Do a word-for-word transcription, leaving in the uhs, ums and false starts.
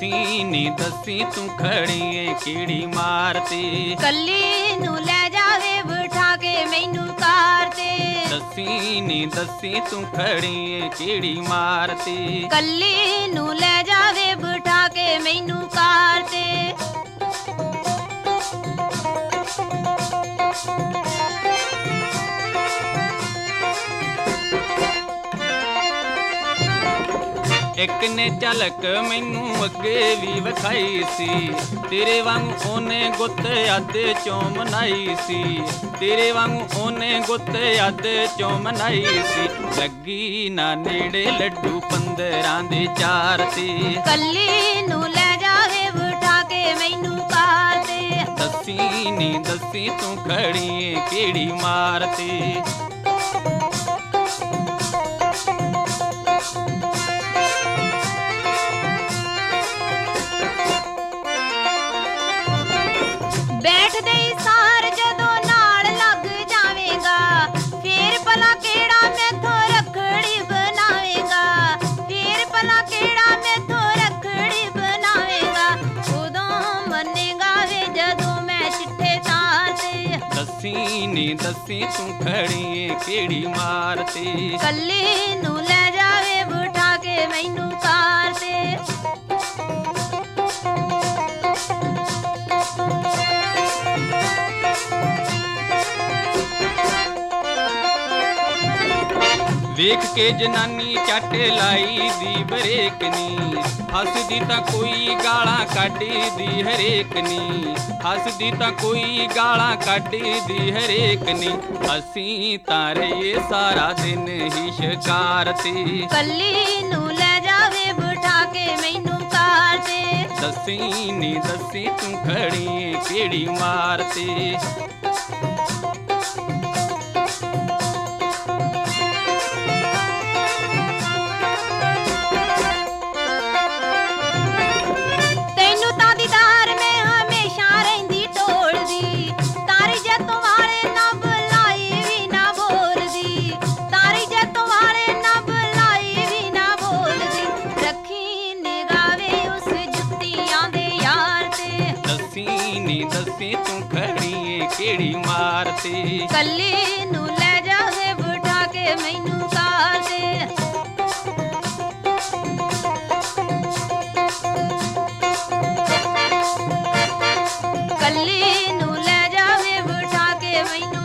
दसी नी दसी तू खड़ी ए कीड़ी मारती। कल्ली नू ले जावे बिठा के मैनू कार ते। दसी नी दसी तू खड़ी ए कीड़ी मारती। कल्ली नू ले जावे बिठा के मैनू कार ते। एक ने झलक मैनू अगे भी विखाई सी, तेरे वांगू ओने गुत अद चों मनाई सी। तेरे वांगू ओने गुत अद चों मनाई सी। लगी ना नेड़े लड्डू पंदरां दे चार ते। कल्ली नू ले जावे बिठा के मैनू कार ते। दसी नी दसी तू खड़ी ए कीड़ी मारती। बैठदे ही सार जदों नाल लग जावेगा, फेर भला केड़ा मैथों रखड़ी बनावेगा। फेर भला केड़ा मैथों रखड़ी बनावेगा। उदों मन्नेगा वे जदों मैं चिट्ठे तार ते। दसी नी दसी तू खड़ी ए कीड़ी मारती। कल्ली नू ले जावे बिठा के मैनू कार ते। वेख के जनानी झट लाई दी बरेक नी। हसदी तां कोई गालां कड्ढदी हरेक नी। हसदी तां कोई गालां कड्ढदी हरेक नी। असीं तां रहिए सारा दिन ही शिकार ते। कल्ली नू ले जावे बिठा के मैनू कार ते। दसी नी दसी तू खड़ी ए कीड़ी मारती। तैनू तां दीदार मैं हमेशा रहिंदी टोलदी। तारी जैतों वाले ना बुलाई भी ना बोलदी। तारी जैतों वाले ना बुलाई भी ना बोलदी। रखी निगावे उस जुत्तियां दे यार ते। दसी नी दसी तू खड़ी ए कीड़ी मारती। कल्ली नू ले जावे बिठा के मैनू कार ते। कल्ली नू ले जावे बिठा के मैनू